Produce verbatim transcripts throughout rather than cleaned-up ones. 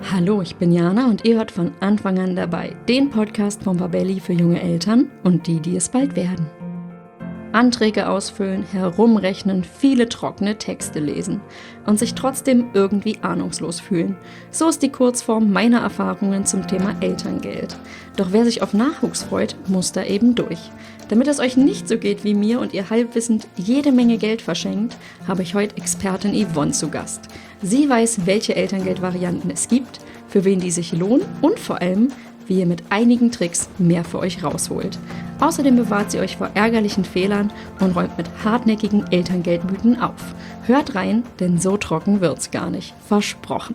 Hallo, ich bin Jana und ihr hört von Anfang an dabei den Podcast von Babelli für junge Eltern und die, die es bald werden. Anträge ausfüllen, herumrechnen, viele trockene Texte lesen und sich trotzdem irgendwie ahnungslos fühlen. So ist die Kurzform meiner Erfahrungen zum Thema Elterngeld. Doch wer sich auf Nachwuchs freut, muss da eben durch. Damit es euch nicht so geht wie mir und ihr halbwissend jede Menge Geld verschenkt, habe ich heute Expertin Yvonne zu Gast. Sie weiß, welche Elterngeldvarianten es gibt, für wen die sich lohnen und vor allem, wie ihr mit einigen Tricks mehr für euch rausholt. Außerdem bewahrt sie euch vor ärgerlichen Fehlern und räumt mit hartnäckigen Elterngeldmythen auf. Hört rein, denn so trocken wird's gar nicht. Versprochen.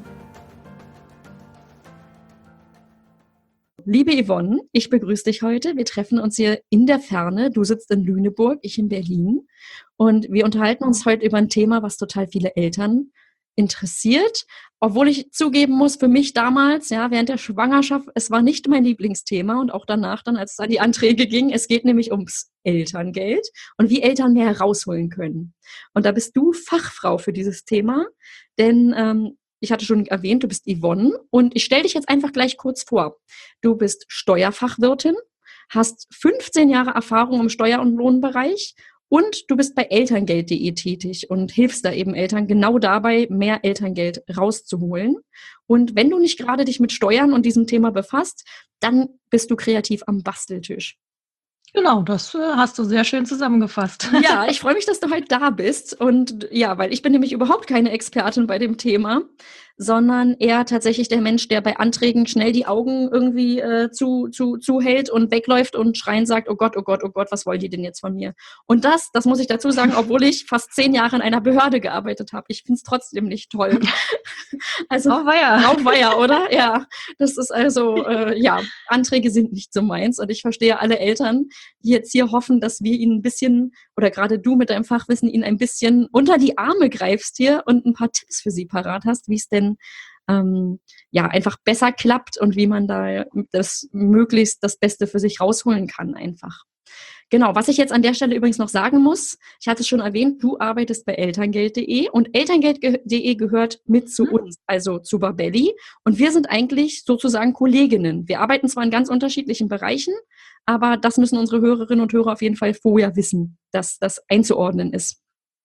Liebe Yvonne, ich begrüße dich heute. Wir treffen uns hier in der Ferne. Du sitzt in Lüneburg, ich in Berlin. Und wir unterhalten uns heute über ein Thema, was total viele Eltern interessiert. Obwohl ich zugeben muss, für mich damals, ja, während der Schwangerschaft, es war nicht mein Lieblingsthema und auch danach dann, als es an die Anträge ging. Es geht nämlich ums Elterngeld und wie Eltern mehr herausholen können. Und da bist du Fachfrau für dieses Thema, denn ähm, ich hatte schon erwähnt, du bist Yvonne und ich stelle dich jetzt einfach gleich kurz vor. Du bist Steuerfachwirtin, hast fünfzehn Jahre Erfahrung im Steuer- und Lohnbereich und du bist bei elterngeld punkt de tätig und hilfst da eben Eltern genau dabei, mehr Elterngeld rauszuholen. Und wenn du nicht gerade dich mit Steuern und diesem Thema befasst, dann bist du kreativ am Basteltisch. Genau, das äh, hast du sehr schön zusammengefasst. Ja, ich freue mich, dass du heute da bist. Und ja, weil ich bin nämlich überhaupt keine Expertin bei dem Thema, sondern eher tatsächlich der Mensch, der bei Anträgen schnell die Augen irgendwie äh, zu, zu, zuhält und wegläuft und schreien sagt, oh Gott, oh Gott, oh Gott, was wollen die denn jetzt von mir? Und das, das muss ich dazu sagen, obwohl ich fast zehn Jahre in einer Behörde gearbeitet habe. Ich finde es trotzdem nicht toll. Also, Auweia. Auweia, oder? Ja, das ist also, äh, ja, Anträge sind nicht so meins. Und ich verstehe alle Eltern, die jetzt hier hoffen, dass wir ihnen ein bisschen, oder gerade du mit deinem Fachwissen, ihnen ein bisschen unter die Arme greifst hier und ein paar Tipps für sie parat hast, wie es denn ähm, ja einfach besser klappt und wie man da das möglichst das Beste für sich rausholen kann einfach. Genau, was ich jetzt an der Stelle übrigens noch sagen muss, ich hatte es schon erwähnt, du arbeitest bei elterngeld punkt de und elterngeld punkt de gehört mit zu uns, also zu Babelli. Und wir sind eigentlich sozusagen Kolleginnen. Wir arbeiten zwar in ganz unterschiedlichen Bereichen, aber das müssen unsere Hörerinnen und Hörer auf jeden Fall vorher wissen, dass das einzuordnen ist.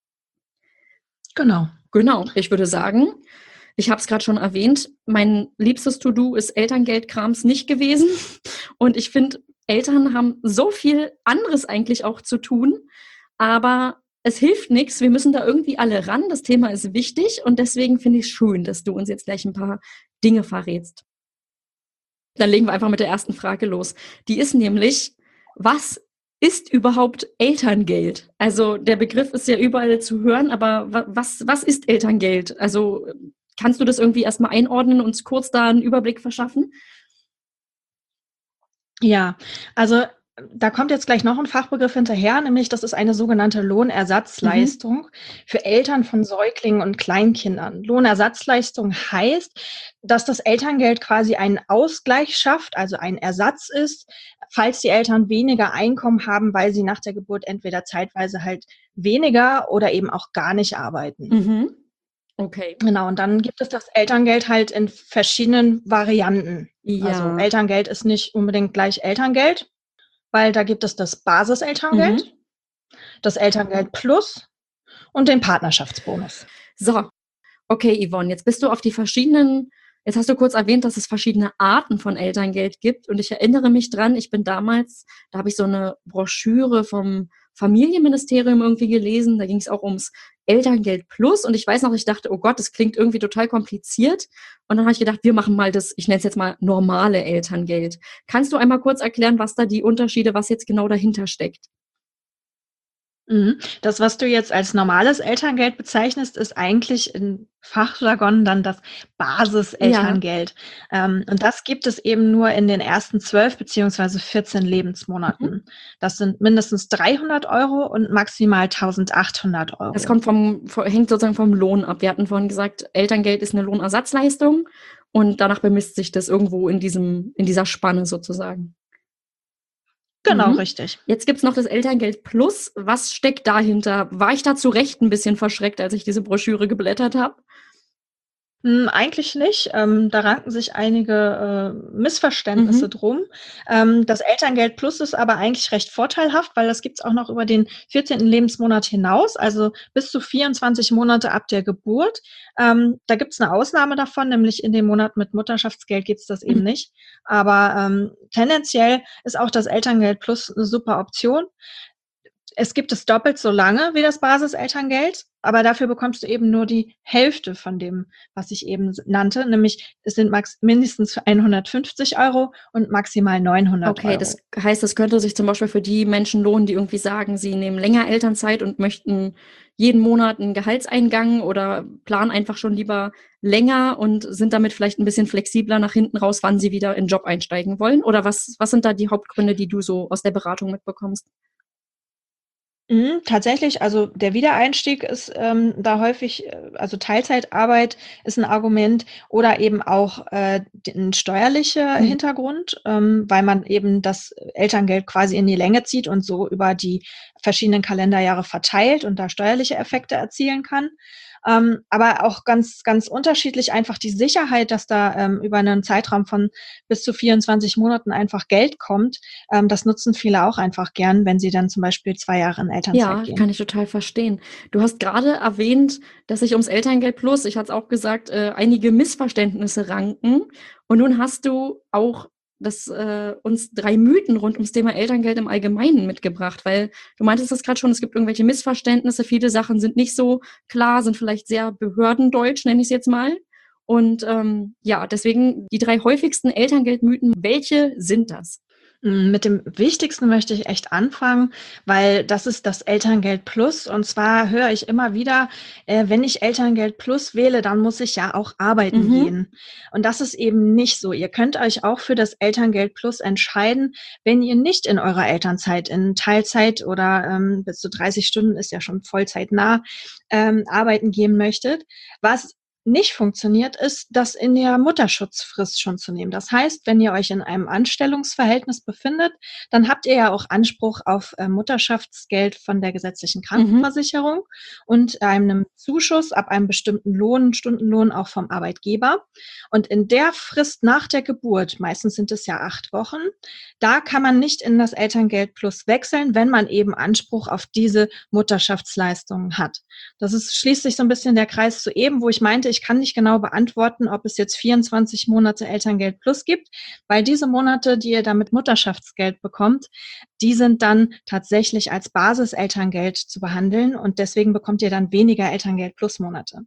Genau. Genau, ich würde sagen, ich habe es gerade schon erwähnt, mein liebstes To-Do ist Elterngeldkrams nicht gewesen. Und ich finde, Eltern haben so viel anderes eigentlich auch zu tun, aber es hilft nichts. Wir müssen da irgendwie alle ran. Das Thema ist wichtig und deswegen finde ich es schön, dass du uns jetzt gleich ein paar Dinge verrätst. Dann legen wir einfach mit der ersten Frage los. Die ist nämlich, was ist überhaupt Elterngeld? Also der Begriff ist ja überall zu hören, aber was, was ist Elterngeld? Also kannst du das irgendwie erstmal einordnen und uns kurz da einen Überblick verschaffen? Ja, also da kommt jetzt gleich noch ein Fachbegriff hinterher, nämlich das ist eine sogenannte Lohnersatzleistung mhm. für Eltern von Säuglingen und Kleinkindern. Lohnersatzleistung heißt, dass das Elterngeld quasi einen Ausgleich schafft, also ein Ersatz ist, falls die Eltern weniger Einkommen haben, weil sie nach der Geburt entweder zeitweise halt weniger oder eben auch gar nicht arbeiten. Mhm. Okay. Genau, und dann gibt es das Elterngeld halt in verschiedenen Varianten. Ja. Also Elterngeld ist nicht unbedingt gleich Elterngeld, weil da gibt es das Basiselterngeld, mhm. das Elterngeld Plus und den Partnerschaftsbonus. So, okay, Yvonne, jetzt bist du auf die verschiedenen, jetzt hast du kurz erwähnt, dass es verschiedene Arten von Elterngeld gibt und ich erinnere mich dran, ich bin damals, da habe ich so eine Broschüre vom Familienministerium irgendwie gelesen, da ging es auch ums Elterngeld Plus und ich weiß noch, ich dachte, oh Gott, das klingt irgendwie total kompliziert und dann habe ich gedacht, wir machen mal das, ich nenne es jetzt mal normale Elterngeld. Kannst du einmal kurz erklären, was da die Unterschiede, was jetzt genau dahinter steckt? Das, was du jetzt als normales Elterngeld bezeichnest, ist eigentlich in Fachjargon dann das Basiselterngeld. Ja. Ähm, und das gibt es eben nur in den ersten zwölf beziehungsweise vierzehn Lebensmonaten. Mhm. Das sind mindestens dreihundert Euro und maximal eintausendachthundert Euro. Das kommt vom, hängt sozusagen vom Lohn ab. Wir hatten vorhin gesagt, Elterngeld ist eine Lohnersatzleistung und danach bemisst sich das irgendwo in diesem, in dieser Spanne sozusagen. Genau, mhm. richtig. Jetzt gibt's noch das Elterngeld Plus. Was steckt dahinter? War ich da zu Recht ein bisschen verschreckt, als ich diese Broschüre geblättert habe? Hm, eigentlich nicht. Ähm, da ranken sich einige, äh, Missverständnisse Mhm. drum. Ähm, das Elterngeld Plus ist aber eigentlich recht vorteilhaft, weil das gibt's auch noch über den vierzehnten Lebensmonat hinaus, also bis zu vierundzwanzig Monate ab der Geburt. Ähm, da gibt's 'ne Ausnahme davon, nämlich in dem Monat mit Mutterschaftsgeld gibt's das Mhm. eben nicht. Aber, ähm, tendenziell ist auch das Elterngeld Plus 'ne super Option. Es gibt es doppelt so lange wie das Basiselterngeld, aber dafür bekommst du eben nur die Hälfte von dem, was ich eben s nannte, nämlich es sind max mindestens hundertfünfzig Euro und maximal neunhundert Okay, das Euro. heißt, das könnte sich zum Beispiel für die Menschen lohnen, die irgendwie sagen, sie nehmen länger Elternzeit und möchten jeden Monat 'n Gehaltseingang oder planen einfach schon lieber länger und sind damit vielleicht 'n bisschen flexibler nach hinten raus, wann sie wieder in 'n Job einsteigen wollen? Oder was was sind da die Hauptgründe, die du so aus der Beratung mitbekommst? Mhm, tatsächlich, also der Wiedereinstieg ist, ähm, da häufig äh, also Teilzeitarbeit ist 'n Argument oder eben auch, äh, d 'n steuerlicher Mhm. Hintergrund, ähm, weil man eben das Elterngeld quasi in die Länge zieht und so über die verschiedenen Kalenderjahre verteilt und da steuerliche Effekte erzielen kann. Ähm, aber auch ganz ganz unterschiedlich einfach die Sicherheit, dass da, ähm, über 'nen Zeitraum von bis zu vierundzwanzig Monaten einfach Geld kommt. Ähm, das nutzen viele auch einfach gern, wenn sie dann zum Beispiel zwei Jahre in Elternzeit Ja, gehen. kann ich total verstehen. Du hast grade erwähnt, dass sich ums Elterngeld Plus, ich hatte es auch gesagt, äh, einige Missverständnisse ranken. Und nun hast du auch das äh, uns drei Mythen rund ums Thema Elterngeld im Allgemeinen mitgebracht, weil du meintest das grad schon, es gibt irgendwelche Missverständnisse. Viele Sachen sind nicht so klar, sind vielleicht sehr behördendeutsch, nenne ich's jetzt mal. Und, ähm, ja, deswegen die drei häufigsten Elterngeldmythen, welche sind das? Hm, mit dem Wichtigsten möchte ich echt anfangen, weil das ist das Elterngeld Plus. Und zwar höre ich immer wieder, äh, wenn ich Elterngeld Plus wähle, dann muss ich ja auch arbeiten Mhm. gehen. Und das ist eben nicht so. Ihr könnt euch auch für das Elterngeld Plus entscheiden, wenn ihr nicht in eurer Elternzeit in Teilzeit oder, ähm, bis zu dreißig Stunden ist ja schon vollzeitnah, ähm, arbeiten gehen möchtet. Was nicht funktioniert, ist, das in der Mutterschutzfrist schon zu nehmen. Das heißt, wenn ihr euch in einem Anstellungsverhältnis befindet, dann habt ihr ja auch Anspruch auf, äh, Mutterschaftsgeld von der gesetzlichen Mhm. Krankenversicherung und einem Zuschuss ab einem bestimmten Lohn Stundenlohn auch vom Arbeitgeber. Und in der Frist nach der Geburt, meistens sind es ja acht Wochen, da kann man nicht in das Elterngeld Plus wechseln, wenn man eben Anspruch auf diese Mutterschaftsleistungen hat. Das ist schließt sich so 'n bisschen der Kreis zu eben, wo ich meinte, ich kann nicht genau beantworten, ob es jetzt vierundzwanzig Monate Elterngeld Plus gibt, weil diese Monate, die ihr da mit Mutterschaftsgeld bekommt, die sind dann tatsächlich als Basiselterngeld zu behandeln und deswegen bekommt ihr dann weniger Elterngeld Plus Monate.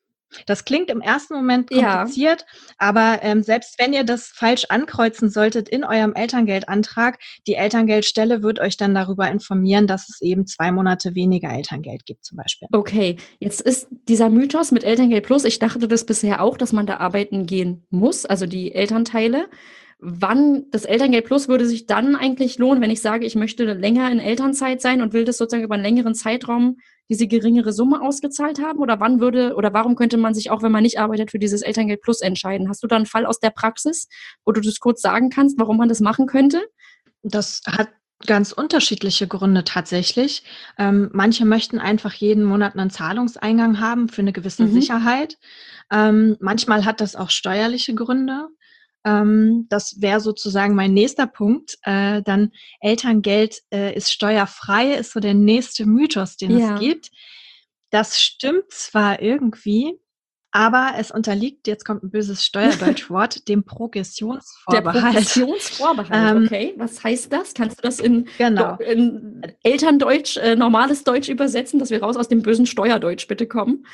Das klingt im ersten Moment Ja. kompliziert, aber, ähm, selbst wenn ihr das falsch ankreuzen solltet in eurem Elterngeldantrag, die Elterngeldstelle wird euch dann darüber informieren, dass es eben zwei Monate weniger Elterngeld gibt zum Beispiel. Okay, jetzt ist dieser Mythos mit Elterngeld Plus ich dachte das bisher auch, dass man da arbeiten gehen muss, also die Elternteile. Wann das Elterngeld Plus würde sich dann eigentlich lohnen, wenn ich sage, ich möchte länger in Elternzeit sein und will das sozusagen über 'n längeren Zeitraum diese geringere Summe ausgezahlt haben? Oder wann würde oder warum könnte man sich auch, wenn man nicht arbeitet, für dieses Elterngeld Plus entscheiden? Hast du da 'n Fall aus der Praxis, wo du das kurz sagen kannst, warum man das machen könnte? Das hat ganz unterschiedliche Gründe tatsächlich. Ähm, manche möchten einfach jeden Monat 'nen Zahlungseingang haben für 'ne gewisse Mhm. Sicherheit. Ähm, manchmal hat das auch steuerliche Gründe. Ähm, das wäre sozusagen mein nächster Punkt. Äh, dann Elterngeld, äh, ist steuerfrei, ist so der nächste Mythos, den es Ja. gibt. Das stimmt zwar irgendwie, aber es unterliegt jetzt kommt 'n böses Steuerdeutschwort, dem Der Progressionsvorbehalt. Progressionsvorbehalt, Ähm okay. Was heißt das? Kannst du das in Deu Genau. in Äh Elterndeutsch, äh, normales Deutsch übersetzen, dass wir raus aus dem bösen Steuerdeutsch bitte kommen?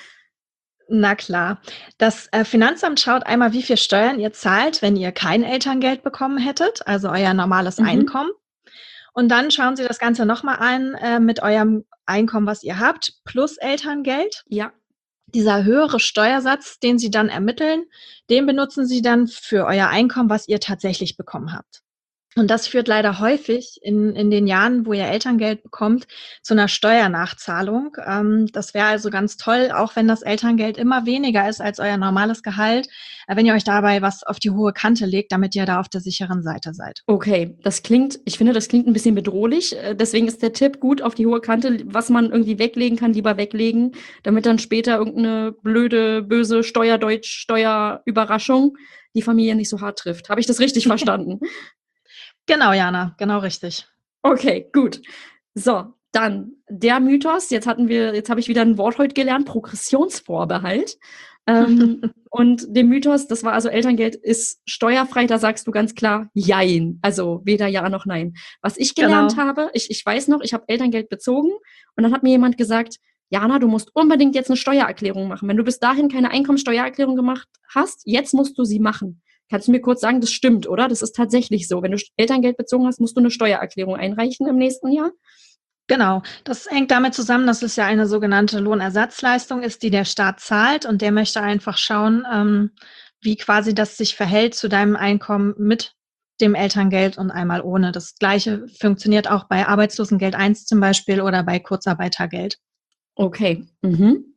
Na klar. Das, äh, Finanzamt schaut einmal, wie viel Steuern ihr zahlt, wenn ihr kein Elterngeld bekommen hättet, also euer normales Mhm. Einkommen. Und dann schauen sie das Ganze noch mal an, äh, mit eurem Einkommen, was ihr habt, plus Elterngeld. Ja. Dieser höhere Steuersatz, den sie dann ermitteln, den benutzen sie dann für euer Einkommen, was ihr tatsächlich bekommen habt. Und das führt leider häufig in, in den Jahren, wo ihr Elterngeld bekommt, zu einer Steuernachzahlung. Ähm, das wäre also ganz toll, auch wenn das Elterngeld immer weniger ist als euer normales Gehalt, äh, wenn ihr euch dabei was auf die hohe Kante legt, damit ihr da auf der sicheren Seite seid. Okay, das klingt, ich finde, das klingt ein bisschen bedrohlich. Äh, Deswegen ist der Tipp gut auf die hohe Kante, was man irgendwie weglegen kann, lieber weglegen, damit dann später irgendeine blöde, böse Steuerdeutsch, Steuerüberraschung die Familie nicht so hart trifft. Habe ich das richtig verstanden? Genau, Jana, genau richtig. Okay, gut. So, dann der Mythos. Jetzt hatten wir, jetzt habe ich wieder ein Wort heute gelernt, Progressionsvorbehalt. Ähm, und der Mythos, das war also Elterngeld ist steuerfrei, da sagst du ganz klar Jein. Also weder Ja noch Nein. Was ich gelernt Genau. habe, ich, ich weiß noch, ich habe Elterngeld bezogen und dann hat mir jemand gesagt, Jana, du musst unbedingt jetzt eine Steuererklärung machen. Wenn du bis dahin keine Einkommensteuererklärung gemacht hast, jetzt musst du sie machen. Kannst du mir kurz sagen, das stimmt, oder? Das ist tatsächlich so. Wenn du Elterngeld bezogen hast, musst du eine Steuererklärung einreichen im nächsten Jahr? Genau, das hängt damit zusammen, dass es ja eine sogenannte Lohnersatzleistung ist, die der Staat zahlt und der möchte einfach schauen, ähm, wie quasi das sich verhält zu deinem Einkommen mit dem Elterngeld und einmal ohne. Das Gleiche funktioniert auch bei Arbeitslosengeld eins zum Beispiel oder bei Kurzarbeitergeld. Okay. Mhm.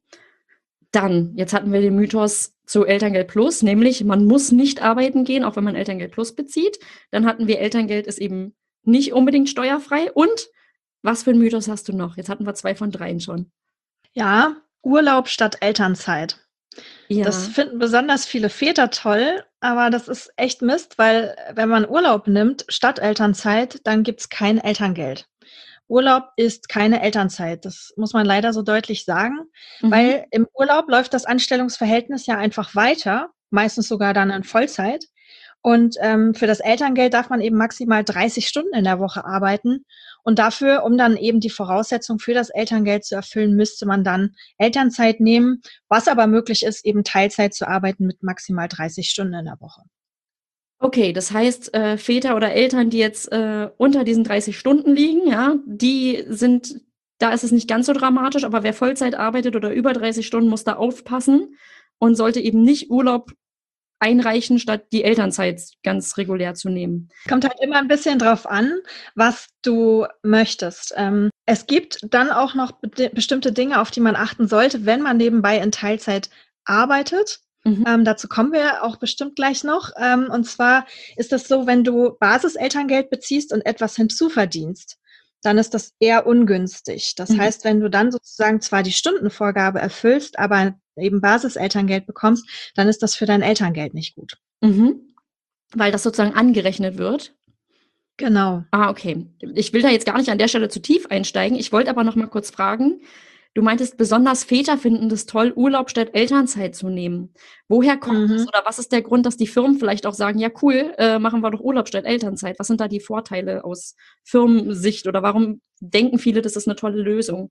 Dann, jetzt hatten wir den Mythos zu Elterngeld Plus, nämlich man muss nicht arbeiten gehen, auch wenn man Elterngeld Plus bezieht. Dann hatten wir Elterngeld ist eben nicht unbedingt steuerfrei. Und was für ein Mythos hast du noch? Jetzt hatten wir zwei von dreien schon. Ja, Urlaub statt Elternzeit. Das Ja. finden besonders viele Väter toll, aber das ist echt Mist, weil wenn man Urlaub nimmt statt Elternzeit, dann gibt's kein Elterngeld. Urlaub ist keine Elternzeit. Das muss man leider so deutlich sagen, Mhm. weil im Urlaub läuft das Anstellungsverhältnis ja einfach weiter, meistens sogar dann in Vollzeit. Und ähm, für das Elterngeld darf man eben maximal dreißig Stunden in der Woche arbeiten. Und dafür, um dann eben die Voraussetzung für das Elterngeld zu erfüllen, müsste man dann Elternzeit nehmen, was aber möglich ist, eben Teilzeit zu arbeiten mit maximal dreißig Stunden in der Woche. Okay, das heißt, äh, Väter oder Eltern, die jetzt äh, unter diesen dreißig Stunden liegen, ja, die sind, da ist es nicht ganz so dramatisch, aber wer Vollzeit arbeitet oder über dreißig Stunden, muss da aufpassen und sollte eben nicht Urlaub einreichen, statt die Elternzeit ganz regulär zu nehmen. Kommt halt immer ein bisschen drauf an, was du möchtest. Ähm, es gibt dann auch noch be bestimmte Dinge, auf die man achten sollte, wenn man nebenbei in Teilzeit arbeitet. Mhm. Ähm, dazu kommen wir auch bestimmt gleich noch. Ähm, und zwar ist das so, wenn du Basiselterngeld beziehst und etwas hinzuverdienst, dann ist das eher ungünstig. Das Mhm. heißt, wenn du dann sozusagen zwar die Stundenvorgabe erfüllst, aber eben Basiselterngeld bekommst, dann ist das für dein Elterngeld nicht gut. Mhm. Weil das sozusagen angerechnet wird. Genau. Ah, okay. Ich will da jetzt gar nicht an der Stelle zu tief einsteigen. Ich wollte aber noch mal kurz fragen, du meintest, besonders Väter finden es toll, Urlaub statt Elternzeit zu nehmen. Woher kommt das Mhm. oder was ist der Grund, dass die Firmen vielleicht auch sagen, ja cool, äh, machen wir doch Urlaub statt Elternzeit? Was sind da die Vorteile aus Firmensicht oder warum denken viele, das ist eine tolle Lösung?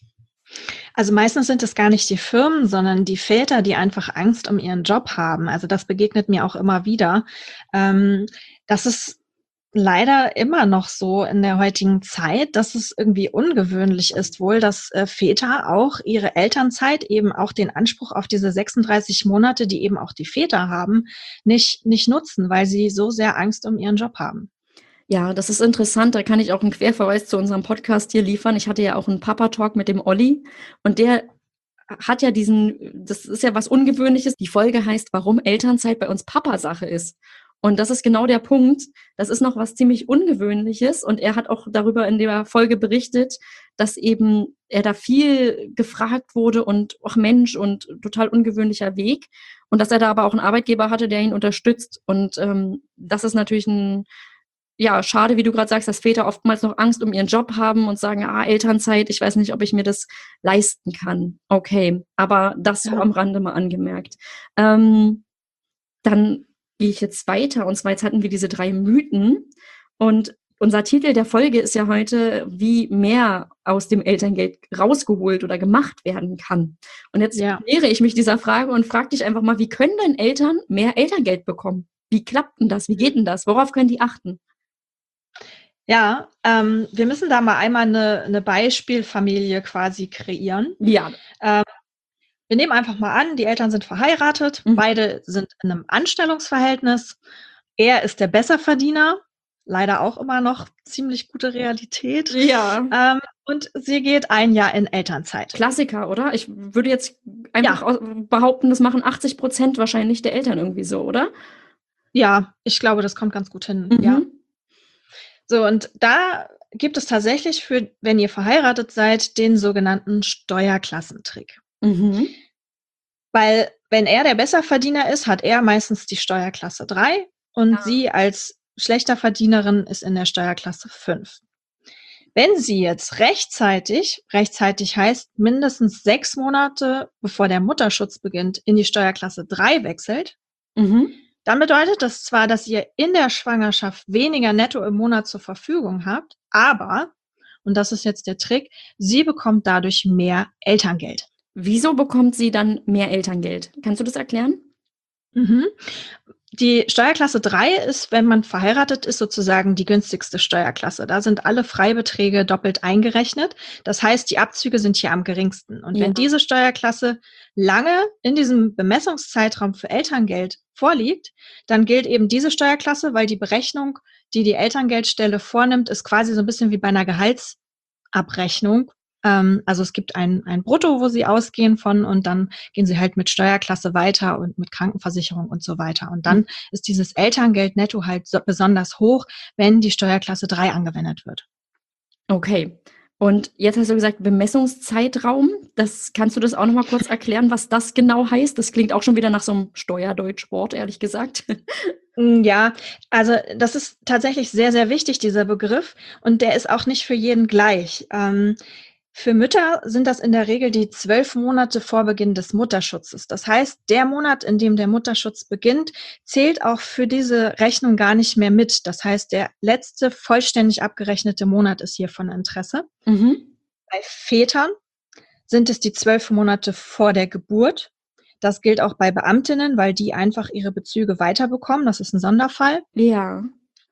Also meistens sind es gar nicht die Firmen, sondern die Väter, die einfach Angst um ihren Job haben. Also das begegnet mir auch immer wieder. Ähm, das ist leider immer noch so in der heutigen Zeit, dass es irgendwie ungewöhnlich ist wohl, dass äh, Väter auch ihre Elternzeit, eben auch den Anspruch auf diese sechsunddreißig Monate, die eben auch die Väter haben, nicht, nicht nutzen, weil sie so sehr Angst um ihren Job haben. Ja, das ist interessant. Da kann ich auch einen Querverweis zu unserem Podcast hier liefern. Ich hatte ja auch einen Papa-Talk mit dem Olli und der hat ja diesen, das ist ja was Ungewöhnliches. Die Folge heißt, warum Elternzeit bei uns Papa-Sache ist. Und das ist genau der Punkt. Das ist noch was ziemlich Ungewöhnliches. Und er hat auch darüber in der Folge berichtet, dass eben er da viel gefragt wurde und ach Mensch und total ungewöhnlicher Weg. Und dass er da aber auch einen Arbeitgeber hatte, der ihn unterstützt. Und ähm, das ist natürlich ein, ja, schade, wie du gerade sagst, dass Väter oftmals noch Angst um ihren Job haben und sagen, ah, Elternzeit, ich weiß nicht, ob ich mir das leisten kann. Okay, aber das so Ja. am Rande mal angemerkt. Ähm, dann gehe ich jetzt weiter. Und zwar jetzt hatten wir diese drei Mythen. Und unser Titel der Folge ist ja heute, wie mehr aus dem Elterngeld rausgeholt oder gemacht werden kann. Und jetzt Ja. nähere ich mich dieser Frage und frage dich einfach mal, wie können denn Eltern mehr Elterngeld bekommen? Wie klappt denn das? Wie geht denn das? Worauf können die achten? Ja, ähm, wir müssen da mal einmal eine, eine Beispielfamilie quasi kreieren. Ja. Ähm, wir nehmen einfach mal an, die Eltern sind verheiratet, Mhm. beide sind in einem Anstellungsverhältnis. Er ist der Besserverdiener, leider auch immer noch ziemlich gute Realität. Ja. Ähm, und sie geht ein Jahr in Elternzeit. Klassiker, oder? Ich würde jetzt einfach Ja. behaupten, das machen achtzig Prozent wahrscheinlich der Eltern irgendwie so, oder? Ja, ich glaube, das kommt ganz gut hin, Mhm. ja. So, und da gibt es tatsächlich für, wenn ihr verheiratet seid, den sogenannten Steuerklassentrick. Mhm. Weil wenn er der Besserverdiener ist, hat er meistens die Steuerklasse drei und Ja. sie als schlechter Verdienerin ist in der Steuerklasse fünf. Wenn sie jetzt rechtzeitig, rechtzeitig heißt mindestens sechs Monate, bevor der Mutterschutz beginnt, in die Steuerklasse drei wechselt, Mhm. dann bedeutet das zwar, dass ihr in der Schwangerschaft weniger netto im Monat zur Verfügung habt, aber, und das ist jetzt der Trick, sie bekommt dadurch mehr Elterngeld. Wieso bekommt sie dann mehr Elterngeld? Kannst du das erklären? Mhm. Die Steuerklasse drei ist, wenn man verheiratet ist, sozusagen die günstigste Steuerklasse. Da sind alle Freibeträge doppelt eingerechnet. Das heißt, die Abzüge sind hier am geringsten. Und Ja. wenn diese Steuerklasse lange in diesem Bemessungszeitraum für Elterngeld vorliegt, dann gilt eben diese Steuerklasse, weil die Berechnung, die die Elterngeldstelle vornimmt, ist quasi so ein bisschen wie bei einer Gehaltsabrechnung. Also es gibt ein, ein Brutto, wo sie ausgehen von, und dann gehen sie halt mit Steuerklasse weiter und mit Krankenversicherung und so weiter. Und dann ist dieses Elterngeld netto halt so besonders hoch, wenn die Steuerklasse drei angewendet wird. Okay. Und jetzt hast du gesagt, Bemessungszeitraum. Das, kannst du das auch noch mal kurz erklären, was das genau heißt? Das klingt auch schon wieder nach so einem Steuerdeutschwort, ehrlich gesagt. Ja, also das ist tatsächlich sehr, sehr wichtig, dieser Begriff. Und der ist auch nicht für jeden gleich. Ähm, Für Mütter sind das in der Regel die zwölf Monate vor Beginn des Mutterschutzes. Das heißt, der Monat, in dem der Mutterschutz beginnt, zählt auch für diese Rechnung gar nicht mehr mit. Das heißt, der letzte vollständig abgerechnete Monat ist hier von Interesse. Mhm. Bei Vätern sind es die zwölf Monate vor der Geburt. Das gilt auch bei Beamtinnen, weil die einfach ihre Bezüge weiterbekommen. Das ist ein Sonderfall. Ja.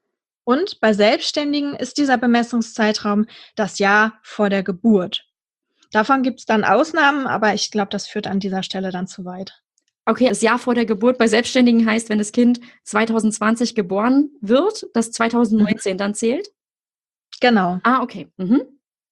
Und bei Selbstständigen ist dieser Bemessungszeitraum das Jahr vor der Geburt. Davon gibt es dann Ausnahmen, aber ich glaube, das führt an dieser Stelle dann zu weit. Okay, das Jahr vor der Geburt bei Selbstständigen heißt, wenn das Kind zwanzig zwanzig geboren wird, dass zwanzig neunzehn mhm. dann zählt? Genau. Ah, okay. Mhm.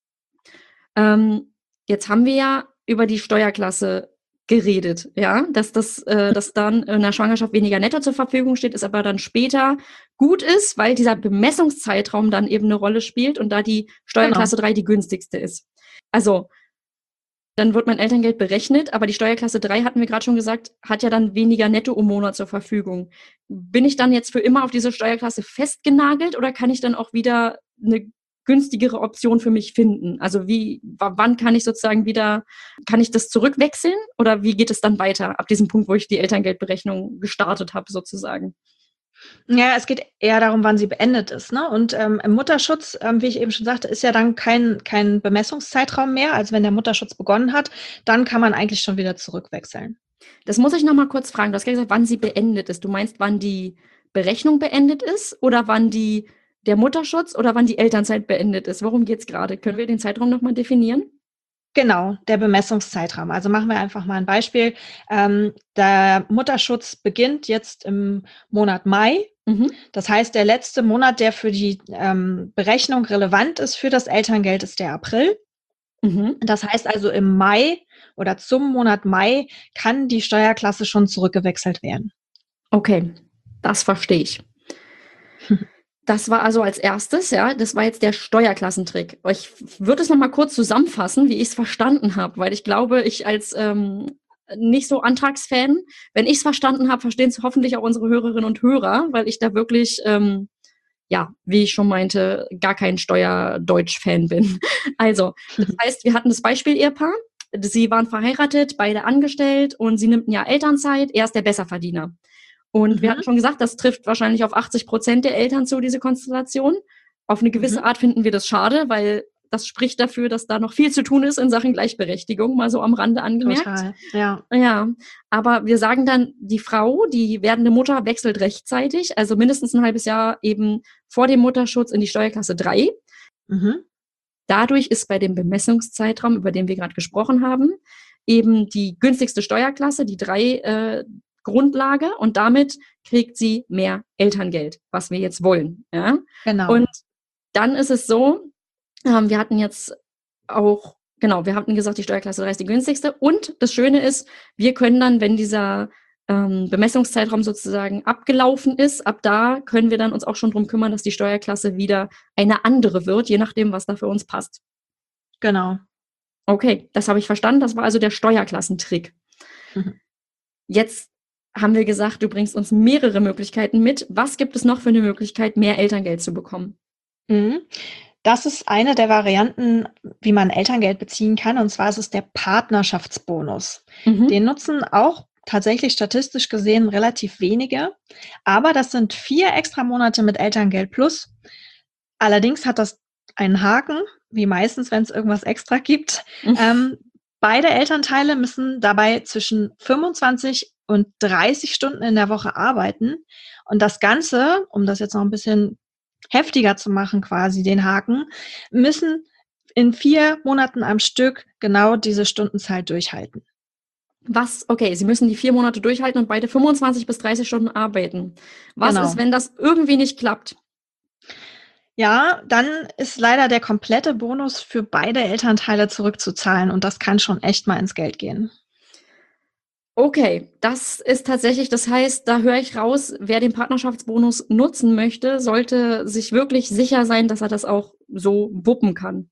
Ähm, jetzt haben wir ja über die Steuerklasse geredet, ja, dass das, äh, dass dann in der Schwangerschaft weniger netto zur Verfügung steht, es aber dann später gut ist, weil dieser Bemessungszeitraum dann eben eine Rolle spielt und da die Steuerklasse genau. drei die günstigste ist. Also, dann wird mein Elterngeld berechnet, aber die Steuerklasse drei, hatten wir gerade schon gesagt, hat ja dann weniger netto im Monat zur Verfügung. Bin ich dann jetzt für immer auf diese Steuerklasse festgenagelt oder kann ich dann auch wieder eine günstigere Option für mich finden? Also wie, wann kann ich sozusagen wieder, kann ich das zurückwechseln oder wie geht es dann weiter ab diesem Punkt, wo ich die Elterngeldberechnung gestartet habe sozusagen? Ja, es geht eher darum, wann sie beendet ist, ne? Und ähm, im Mutterschutz, ähm, wie ich eben schon sagte, ist ja dann kein, kein Bemessungszeitraum mehr, als wenn der Mutterschutz begonnen hat. Dann kann man eigentlich schon wieder zurückwechseln. Das muss ich noch mal kurz fragen. Du hast gesagt, wann sie beendet ist. Du meinst, wann die Berechnung beendet ist oder wann die der Mutterschutz oder wann die Elternzeit beendet ist? Worum geht es gerade? Können wir den Zeitraum noch mal definieren? Genau, der Bemessungszeitraum. Also machen wir einfach mal ein Beispiel. Ähm, der Mutterschutz beginnt jetzt im Monat Mai. Mhm. Das heißt, der letzte Monat, der für die ähm, Berechnung relevant ist für das Elterngeld, ist der April. Mhm. Das heißt also, im Mai oder zum Monat Mai kann die Steuerklasse schon zurückgewechselt werden. Okay, das verstehe ich. Das war also als erstes, ja, das war jetzt der Steuerklassentrick. Ich würde es noch mal kurz zusammenfassen, wie ich es verstanden habe, weil ich glaube, ich als ähm, nicht so Antragsfan, wenn ich es verstanden habe, verstehen es hoffentlich auch unsere Hörerinnen und Hörer, weil ich da wirklich, ähm, ja, wie ich schon meinte, gar kein Steuerdeutsch-Fan bin. Also, das heißt, wir hatten das Beispiel-Ehepaar, sie waren verheiratet, beide angestellt und sie nimmt ein Jahr Elternzeit, er ist der Besserverdiener. Und mhm. wir hatten schon gesagt, das trifft wahrscheinlich auf achtzig Prozent der Eltern zu, diese Konstellation. Auf eine gewisse mhm. Art finden wir das schade, weil das spricht dafür, dass da noch viel zu tun ist in Sachen Gleichberechtigung, mal so am Rande angemerkt. Total, ja. Ja, aber wir sagen dann, die Frau, die werdende Mutter, wechselt rechtzeitig, also mindestens ein halbes Jahr eben vor dem Mutterschutz in die Steuerklasse drei. Mhm. Dadurch ist bei dem Bemessungszeitraum, über den wir gerade gesprochen haben, eben die günstigste Steuerklasse, die drei, äh, Grundlage und damit kriegt sie mehr Elterngeld, was wir jetzt wollen. Ja? Genau. Und dann ist es so, ähm, wir hatten jetzt auch, genau, wir hatten gesagt, die Steuerklasse drei ist die günstigste. Und das Schöne ist, wir können dann, wenn dieser ähm, Bemessungszeitraum sozusagen abgelaufen ist, ab da können wir dann uns auch schon drum kümmern, dass die Steuerklasse wieder eine andere wird, je nachdem, was da für uns passt. Genau. Okay, das habe ich verstanden. Das war also der Steuerklassentrick. Mhm. Jetzt haben wir gesagt, du bringst uns mehrere Möglichkeiten mit. Was gibt es noch für eine Möglichkeit, mehr Elterngeld zu bekommen? Mhm. Das ist eine der Varianten, wie man Elterngeld beziehen kann, und zwar ist es der Partnerschaftsbonus. Mhm. Den nutzen auch tatsächlich statistisch gesehen relativ wenige, aber das sind vier extra Monate mit Elterngeld plus. Allerdings hat das einen Haken, wie meistens, wenn es irgendwas extra gibt. Ähm, beide Elternteile müssen dabei zwischen fünfundzwanzig und dreißig Stunden in der Woche arbeiten. Und das Ganze, um das jetzt noch ein bisschen heftiger zu machen, quasi den Haken, müssen in vier Monaten am Stück genau diese Stundenzahl durchhalten. Was, okay, sie müssen die vier Monate durchhalten und beide fünfundzwanzig bis dreißig Stunden arbeiten. Was Genau. ist, wenn das irgendwie nicht klappt? Ja, dann ist leider der komplette Bonus für beide Elternteile zurückzuzahlen und das kann schon echt mal ins Geld gehen. Okay, das ist tatsächlich, das heißt, da höre ich raus, wer den Partnerschaftsbonus nutzen möchte, sollte sich wirklich sicher sein, dass er das auch so wuppen kann.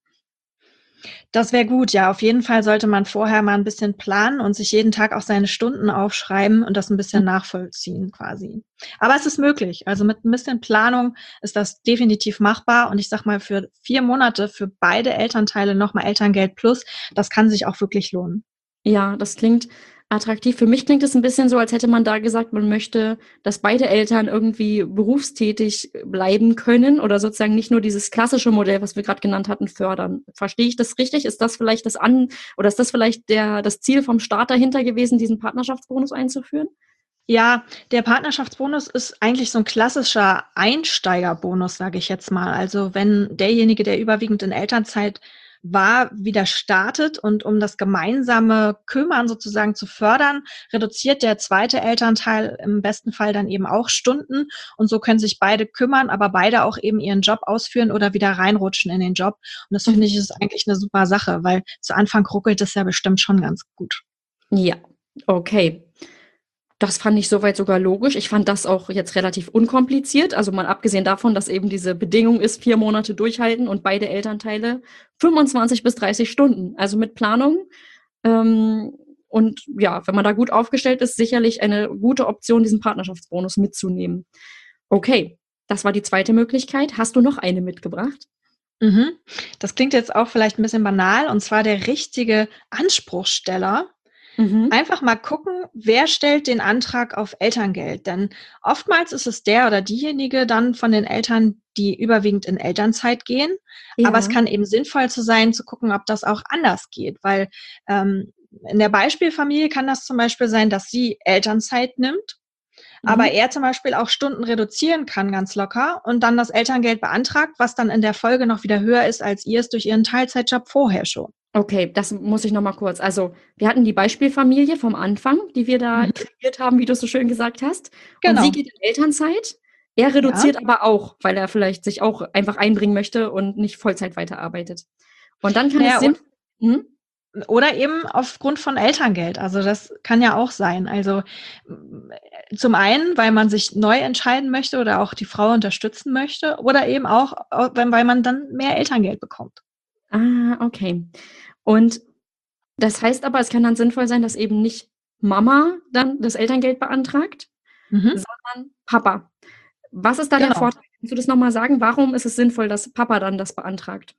Das wäre gut, ja. Auf jeden Fall sollte man vorher mal ein bisschen planen und sich jeden Tag auch seine Stunden aufschreiben und das ein bisschen nachvollziehen quasi. Aber es ist möglich. Also mit ein bisschen Planung ist das definitiv machbar und ich sage mal, für vier Monate für beide Elternteile noch mal Elterngeld plus, das kann sich auch wirklich lohnen. Ja, das klingt attraktiv. Für mich klingt es ein bisschen so, als hätte man da gesagt, man möchte, dass beide Eltern irgendwie berufstätig bleiben können oder sozusagen nicht nur dieses klassische Modell, was wir gerade genannt hatten, fördern. Verstehe ich das richtig? Ist das vielleicht das an oder ist das vielleicht der das Ziel vom Staat dahinter gewesen, diesen Partnerschaftsbonus einzuführen? Ja, der Partnerschaftsbonus ist eigentlich so ein klassischer Einsteigerbonus, sage ich jetzt mal. Also, wenn derjenige, der überwiegend in Elternzeit war, wieder startet und um das gemeinsame Kümmern sozusagen zu fördern, reduziert der zweite Elternteil im besten Fall dann eben auch Stunden und so können sich beide kümmern, aber beide auch eben ihren Job ausführen oder wieder reinrutschen in den Job. Und das finde ich, ist eigentlich eine super Sache, weil zu Anfang ruckelt es ja bestimmt schon ganz gut. Ja, okay. Das fand ich soweit sogar logisch. Ich fand das auch jetzt relativ unkompliziert. Also mal abgesehen davon, dass eben diese Bedingung ist, vier Monate durchhalten und beide Elternteile fünfundzwanzig bis dreißig Stunden. Also mit Planung. Ähm, und ja, wenn man da gut aufgestellt ist, sicherlich eine gute Option, diesen Partnerschaftsbonus mitzunehmen. Okay, das war die zweite Möglichkeit. Hast du noch eine mitgebracht? Mhm. Das klingt jetzt auch vielleicht ein bisschen banal, und zwar der richtige Anspruchsteller. Mhm. Einfach mal gucken, wer stellt den Antrag auf Elterngeld? Denn oftmals ist es der oder diejenige dann von den Eltern, die überwiegend in Elternzeit gehen. Aber es Ja. kann eben sinnvoll zu sein, zu gucken, ob das auch anders geht, weil ähm, in der Beispielfamilie kann das zum Beispiel sein, dass sie Elternzeit nimmt, aber Mhm. er zum Beispiel auch Stunden reduzieren kann, ganz locker, und dann das Elterngeld beantragt, was dann in der Folge noch wieder höher ist, als ihr es durch ihren Teilzeitjob vorher schon. Okay, das muss ich noch mal kurz. Also, wir hatten die Beispielfamilie vom Anfang, die wir da Mhm. kreiert haben, wie du so schön gesagt hast. Und sie Genau. geht in Elternzeit. Er Ja. reduziert aber auch, weil er vielleicht sich auch einfach einbringen möchte und nicht Vollzeit weiterarbeitet. Und dann kann es Naja, Sinn mhm. oder eben aufgrund von Elterngeld. Also das kann ja auch sein. Also m, zum einen, weil man sich neu entscheiden möchte oder auch die Frau unterstützen möchte, oder eben auch, au- wenn- weil man dann mehr Elterngeld bekommt. Ah, okay. Und das heißt aber, es kann dann sinnvoll sein, dass eben nicht Mama dann das Elterngeld beantragt, Mhm, sondern Papa. Was ist da der genau. Vorteil? Kannst du das noch mal sagen? Warum ist es sinnvoll, dass Papa dann das beantragt?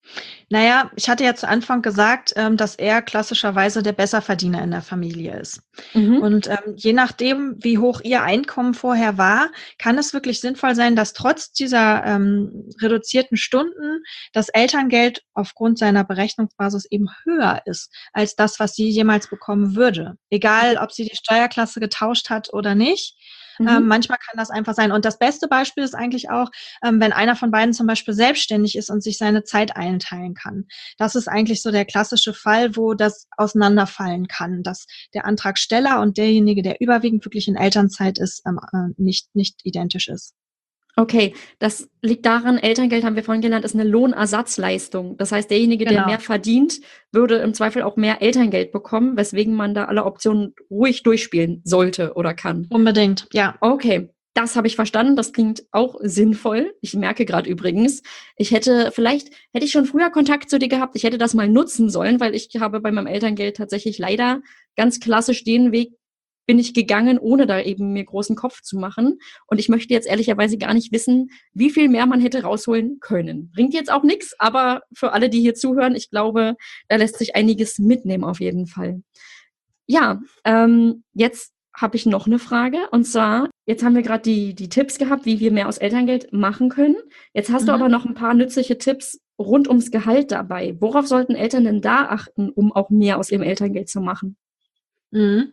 Naja, ich hatte ja zu Anfang gesagt, ähm, dass er klassischerweise der Besserverdiener in der Familie ist. Mhm. Und ähm, je nachdem, wie hoch ihr Einkommen vorher war, kann es wirklich sinnvoll sein, dass trotz dieser ähm, reduzierten Stunden das Elterngeld aufgrund seiner Berechnungsbasis eben höher ist als das, was sie jemals bekommen würde. Egal, ob sie die Steuerklasse getauscht hat oder nicht. Ähm, Mhm. manchmal kann das einfach sein. Und das beste Beispiel ist eigentlich auch, ähm, wenn einer von beiden zum Beispiel selbstständig ist und sich seine Zeit einteilen kann. Das ist eigentlich so der klassische Fall, wo das auseinanderfallen kann, dass der Antragsteller und derjenige, der überwiegend wirklich in Elternzeit ist, ähm, äh, nicht, nicht identisch ist. Okay, das liegt daran, Elterngeld, haben wir vorhin gelernt, ist eine Lohnersatzleistung. Das heißt, derjenige, der Genau. mehr verdient, würde im Zweifel auch mehr Elterngeld bekommen, weswegen man da alle Optionen ruhig durchspielen sollte oder kann. Unbedingt, ja. Okay, das habe ich verstanden. Das klingt auch sinnvoll. Ich merke gerade übrigens, ich hätte vielleicht hätte ich schon früher Kontakt zu dir gehabt, ich hätte das mal nutzen sollen, weil ich habe bei meinem Elterngeld tatsächlich leider ganz klassisch den Weg bin ich gegangen, ohne da eben mir großen Kopf zu machen. Und ich möchte jetzt ehrlicherweise gar nicht wissen, wie viel mehr man hätte rausholen können. Bringt jetzt auch nichts, aber für alle, die hier zuhören, ich glaube, da lässt sich einiges mitnehmen auf jeden Fall. Ja, ähm, jetzt habe ich noch eine Frage. Und zwar, jetzt haben wir gerade die, die Tipps gehabt, wie wir mehr aus Elterngeld machen können. Jetzt hast du Mhm. aber noch ein paar nützliche Tipps rund ums Gehalt dabei. Worauf sollten Eltern denn da achten, um auch mehr aus ihrem Elterngeld zu machen? Mhm.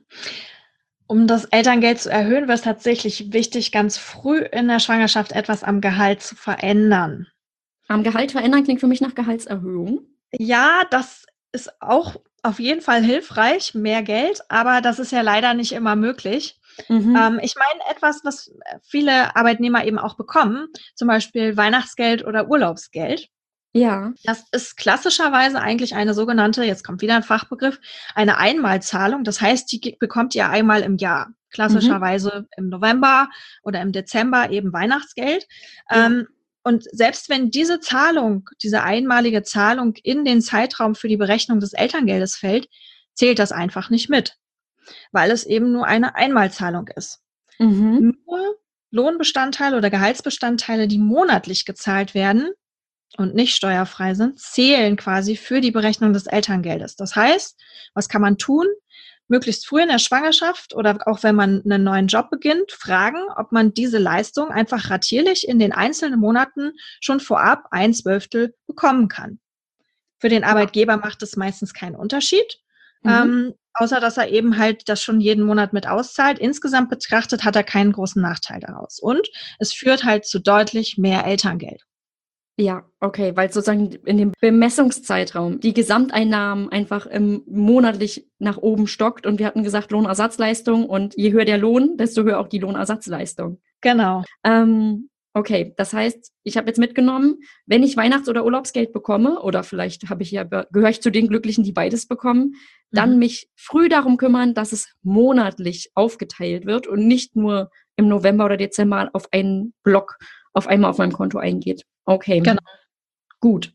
Um das Elterngeld zu erhöhen, wäre es tatsächlich wichtig, ganz früh in der Schwangerschaft etwas am Gehalt zu verändern. Am Gehalt verändern klingt für mich nach Gehaltserhöhung. Ja, das ist auch auf jeden Fall hilfreich, mehr Geld, aber das ist ja leider nicht immer möglich. Mhm. Ähm, ich meine etwas, was viele Arbeitnehmer eben auch bekommen, zum Beispiel Weihnachtsgeld oder Urlaubsgeld. Ja. Das ist klassischerweise eigentlich eine sogenannte, jetzt kommt wieder ein Fachbegriff, eine Einmalzahlung. Das heißt, die bekommt ihr einmal im Jahr. Mhm. Klassischerweise im November oder im Dezember eben Weihnachtsgeld. Ja. Ähm, und selbst wenn diese Zahlung, diese einmalige Zahlung in den Zeitraum für die Berechnung des Elterngeldes fällt, zählt das einfach nicht mit, weil es eben nur eine Einmalzahlung ist. Mhm. Nur Lohnbestandteile oder Gehaltsbestandteile, die monatlich gezahlt werden, und nicht steuerfrei sind, zählen quasi für die Berechnung des Elterngeldes. Das heißt, was kann man tun? Möglichst früh in der Schwangerschaft oder auch wenn man einen neuen Job beginnt, fragen, ob man diese Leistung einfach ratierlich in den einzelnen Monaten schon vorab ein Zwölftel bekommen kann. Für den Ja. Arbeitgeber macht es meistens keinen Unterschied, Mhm. ähm, außer dass er eben halt das schon jeden Monat mit auszahlt. Insgesamt betrachtet hat er keinen großen Nachteil daraus. Und es führt halt zu deutlich mehr Elterngeld. Ja, okay, weil sozusagen in dem Bemessungszeitraum die Gesamteinnahmen einfach ähm, monatlich nach oben stockt und wir hatten gesagt Lohnersatzleistung und je höher der Lohn, desto höher auch die Lohnersatzleistung. Genau. Ähm, okay, das heißt, ich habe jetzt mitgenommen, wenn ich Weihnachts- oder Urlaubsgeld bekomme oder vielleicht habe ich ja gehöre ich zu den Glücklichen, die beides bekommen, dann Mhm. mich früh darum kümmern, dass es monatlich aufgeteilt wird und nicht nur im November oder Dezember auf einen Block auf einmal auf meinem Konto eingeht. Okay. Genau. Gut.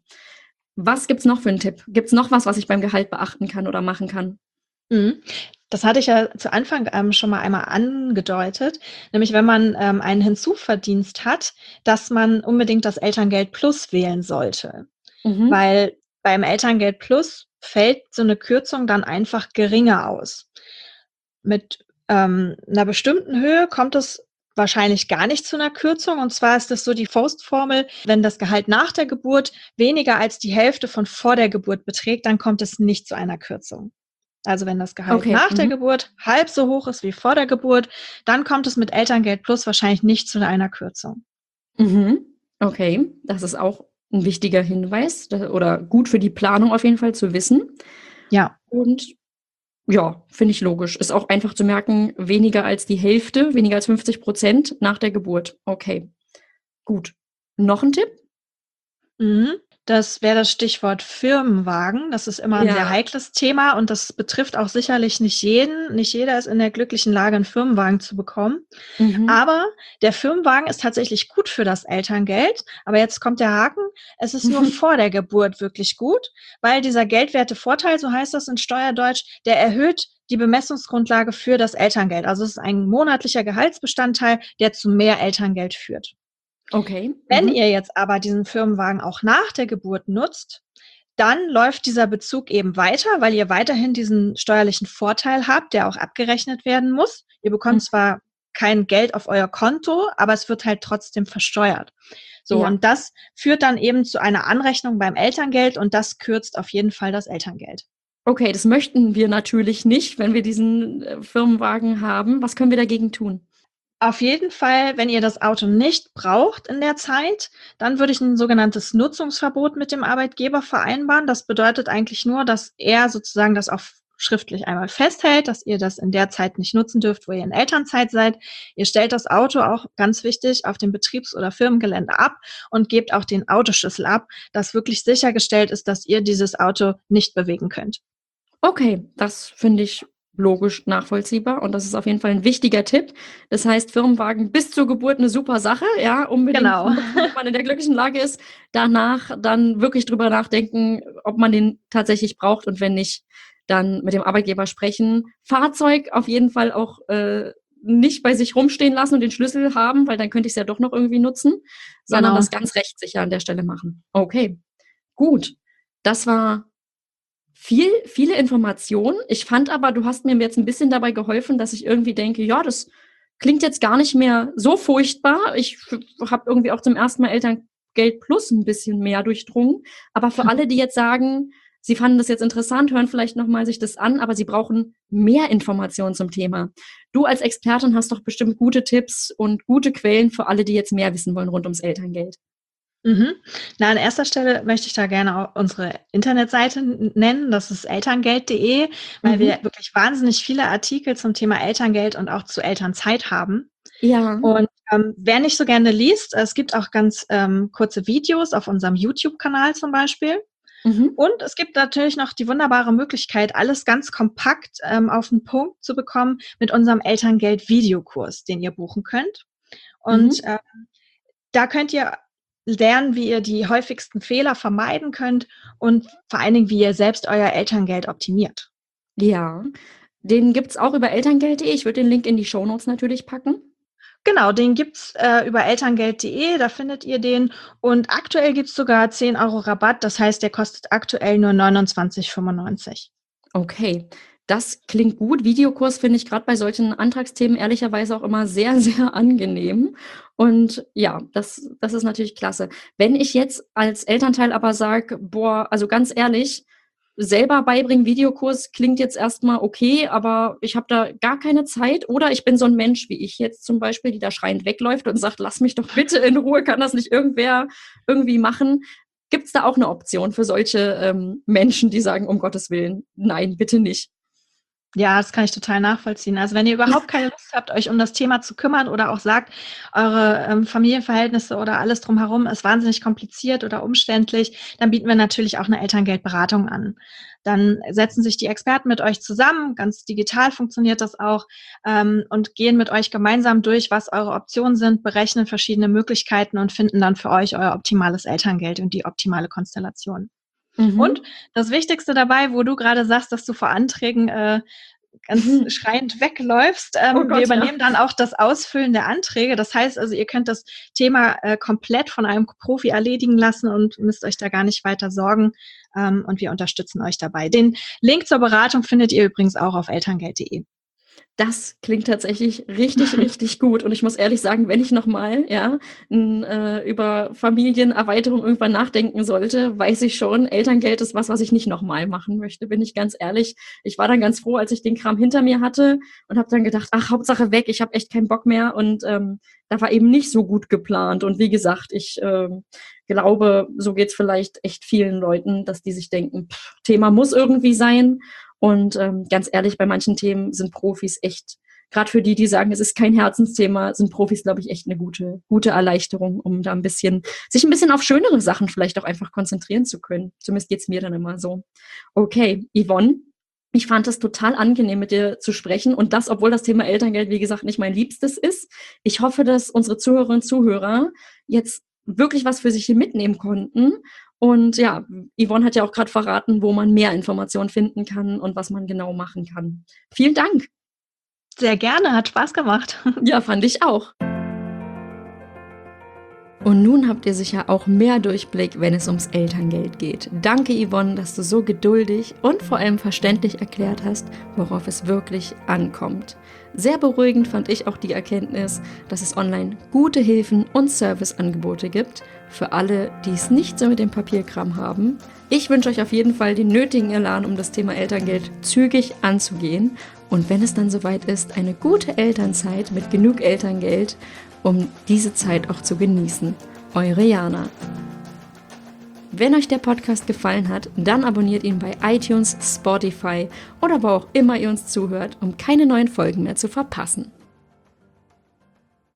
Was gibt's noch für einen Tipp? Gibt's noch was, was ich beim Gehalt beachten kann oder machen kann? Mhm. Das hatte ich ja zu Anfang, ähm, schon mal einmal angedeutet, nämlich wenn man, ähm, einen Hinzuverdienst hat, dass man unbedingt das Elterngeld Plus wählen sollte. Mhm. Weil beim Elterngeld Plus fällt so 'ne Kürzung dann einfach geringer aus. Mit, ähm, 'ner bestimmten Höhe kommt es wahrscheinlich gar nicht zu 'ner Kürzung. Und zwar ist das so die Faustformel, wenn das Gehalt nach der Geburt weniger als die Hälfte von vor der Geburt beträgt, dann kommt es nicht zu einer Kürzung. Also wenn das Gehalt Okay. nach der Mhm. Geburt halb so hoch ist wie vor der Geburt, dann kommt es mit Elterngeld Plus wahrscheinlich nicht zu einer Kürzung. Mhm. Okay, das ist auch ein wichtiger Hinweis da oder gut für die Planung auf jeden Fall zu wissen. Ja. Und ja, finde ich logisch. Ist auch einfach zu merken, weniger als die Hälfte, weniger als fünfzig Prozent nach der Geburt. Okay, gut. Noch ein Tipp? Mhm. Das wäre das Stichwort Firmenwagen. Das ist immer ein sehr Ja. heikles Thema und das betrifft auch sicherlich nicht jeden. Nicht jeder ist in der glücklichen Lage, 'n Firmenwagen zu bekommen. Mhm. Aber der Firmenwagen ist tatsächlich gut für das Elterngeld. Aber jetzt kommt der Haken: Es ist nur vor der Geburt wirklich gut, weil dieser Geldwertevorteil, so heißt das in Steuerdeutsch, der erhöht die Bemessungsgrundlage für das Elterngeld. Also, es ist ein monatlicher Gehaltsbestandteil, der zu mehr Elterngeld führt. Okay. Wenn Mhm. ihr jetzt aber diesen Firmenwagen auch nach der Geburt nutzt, dann läuft dieser Bezug eben weiter, weil ihr weiterhin diesen steuerlichen Vorteil habt, der auch abgerechnet werden muss. Ihr bekommt Mhm. zwar kein Geld auf euer Konto, aber es wird halt trotzdem versteuert. So, Ja. und das führt dann eben zu einer Anrechnung beim Elterngeld und das kürzt auf jeden Fall das Elterngeld. Okay, das möchten wir natürlich nicht, wenn wir diesen, äh, Firmenwagen haben. Was können wir dagegen tun? Auf jeden Fall, wenn ihr das Auto nicht braucht in der Zeit, dann würde ich ein sogenanntes Nutzungsverbot mit dem Arbeitgeber vereinbaren. Das bedeutet eigentlich nur, dass er sozusagen das auch schriftlich einmal festhält, dass ihr das in der Zeit nicht nutzen dürft, wo ihr in Elternzeit seid. Ihr stellt das Auto auch, ganz wichtig, auf dem Betriebs- oder Firmengelände ab und gebt auch den Autoschlüssel ab, dass wirklich sichergestellt ist, dass ihr dieses Auto nicht bewegen könnt. Okay, das finde ich logisch nachvollziehbar und das ist auf jeden Fall ein wichtiger Tipp. Das heißt, Firmenwagen bis zur Geburt eine super Sache, ja, unbedingt Genau. nutzen, wenn man in der glücklichen Lage ist. Danach dann wirklich drüber nachdenken, ob man den tatsächlich braucht und wenn nicht, dann mit dem Arbeitgeber sprechen. Fahrzeug auf jeden Fall auch äh, nicht bei sich rumstehen lassen und den Schlüssel haben, weil dann könnte ich es ja doch noch irgendwie nutzen, sondern Genau. das ganz rechtssicher an der Stelle machen. Okay, gut. Das war viel, viele Informationen. Ich fand aber, du hast mir jetzt ein bisschen dabei geholfen, dass ich irgendwie denke, ja, das klingt jetzt gar nicht mehr so furchtbar. Ich habe irgendwie auch zum ersten Mal Elterngeld Plus ein bisschen mehr durchdrungen. Aber für alle, die jetzt sagen, sie fanden das jetzt interessant, hören vielleicht nochmal sich das an, aber sie brauchen mehr Informationen zum Thema. Du als Expertin hast doch bestimmt gute Tipps und gute Quellen für alle, die jetzt mehr wissen wollen rund ums Elterngeld. Mhm. Na, an erster Stelle möchte ich da gerne auch unsere Internetseite n- nennen. Das ist elterngeld punkt de, weil wir Mhm. wirklich wahnsinnig viele Artikel zum Thema Elterngeld und auch zu Elternzeit haben. Ja. Und ähm, wer nicht so gerne liest, es gibt auch ganz ähm, kurze Videos auf unserem YouTube-Kanal zum Beispiel. Mhm. Und es gibt natürlich noch die wunderbare Möglichkeit, alles ganz kompakt ähm, auf den Punkt zu bekommen mit unserem Elterngeld-Videokurs, den ihr buchen könnt. Und Mhm. äh, da könnt ihr lernen, wie ihr die häufigsten Fehler vermeiden könnt und vor allen Dingen, wie ihr selbst euer Elterngeld optimiert. Ja, den gibt's auch über elterngeld punkt de. Ich würde den Link in die Shownotes natürlich packen. Genau, den gibt's äh, über elterngeld punkt de, da findet ihr den. Und aktuell gibt's sogar zehn Euro Rabatt, das heißt, der kostet aktuell nur neunundzwanzig fünfundneunzig. Okay, das klingt gut. Videokurs finde ich gerade bei solchen Antragsthemen ehrlicherweise auch immer sehr, sehr angenehm. Und ja, das, das ist natürlich klasse. Wenn ich jetzt als Elternteil aber sage, boah, also ganz ehrlich, selber beibringen, Videokurs klingt jetzt erstmal okay, aber ich habe da gar keine Zeit. Oder ich bin so ein Mensch wie ich jetzt zum Beispiel, die da schreiend wegläuft und sagt, lass mich doch bitte in Ruhe, kann das nicht irgendwer irgendwie machen? Gibt es da auch eine Option für solche ähm, Menschen, die sagen, um Gottes Willen, nein, bitte nicht? Ja, das kann ich total nachvollziehen. Also wenn ihr überhaupt keine Lust habt, euch um das Thema zu kümmern oder auch sagt, eure ähm, Familienverhältnisse oder alles drumherum ist wahnsinnig kompliziert oder umständlich, dann bieten wir natürlich auch eine Elterngeldberatung an. Dann setzen sich die Experten mit euch zusammen, ganz digital funktioniert das auch, ähm, und gehen mit euch gemeinsam durch, was eure Optionen sind, berechnen verschiedene Möglichkeiten und finden dann für euch euer optimales Elterngeld und die optimale Konstellation. Und Mhm. das Wichtigste dabei, wo du gerade sagst, dass du vor Anträgen äh, ganz Mhm. schreiend wegläufst, Oh ähm, wir Gott, ja. übernehmen dann auch das Ausfüllen der Anträge. Das heißt also, ihr könnt das Thema äh, komplett von einem Profi erledigen lassen und müsst euch da gar nicht weiter sorgen. Ähm, und wir unterstützen euch dabei. Den Link zur Beratung findet ihr übrigens auch auf elterngeld punkt de. Das klingt tatsächlich richtig, richtig gut. Und ich muss ehrlich sagen, wenn ich nochmal ja, n, äh, über Familienerweiterung irgendwann nachdenken sollte, weiß ich schon, Elterngeld ist was, was ich nicht nochmal machen möchte, bin ich ganz ehrlich. Ich war dann ganz froh, als ich den Kram hinter mir hatte und habe dann gedacht, ach, Hauptsache weg, ich habe echt keinen Bock mehr. Und ähm, da war eben nicht so gut geplant. Und wie gesagt, ich ähm, glaube, so geht's vielleicht echt vielen Leuten, dass die sich denken, pff, Thema muss irgendwie sein. Und ähm, ganz ehrlich, bei manchen Themen sind Profis echt, gerade für die, die sagen, es ist kein Herzensthema, sind Profis, glaube ich, echt eine gute, gute Erleichterung, um da ein bisschen, sich ein bisschen auf schönere Sachen vielleicht auch einfach konzentrieren zu können. Zumindest geht's mir dann immer so. Okay, Yvonne, ich fand es total angenehm, mit dir zu sprechen. Und das, obwohl das Thema Elterngeld, wie gesagt, nicht mein Liebstes ist. Ich hoffe, dass unsere Zuhörerinnen und Zuhörer jetzt wirklich was für sich hier mitnehmen konnten. Und ja, Yvonne hat ja auch gerade verraten, wo man mehr Informationen finden kann und was man genau machen kann. Vielen Dank. Sehr gerne, hat Spaß gemacht. Ja, fand ich auch. Und nun habt ihr sicher auch mehr Durchblick, wenn es ums Elterngeld geht. Danke, Yvonne, dass du so geduldig und vor allem verständlich erklärt hast, worauf es wirklich ankommt. Sehr beruhigend fand ich auch die Erkenntnis, dass es online gute Hilfen und Serviceangebote gibt für alle, die es nicht so mit dem Papierkram haben. Ich wünsche euch auf jeden Fall den nötigen Elan, um das Thema Elterngeld zügig anzugehen. Und wenn es dann soweit ist, eine gute Elternzeit mit genug Elterngeld, um diese Zeit auch zu genießen. Eure Jana. Wenn euch der Podcast gefallen hat, dann abonniert ihn bei iTunes, Spotify oder wo auch immer ihr uns zuhört, um keine neuen Folgen mehr zu verpassen.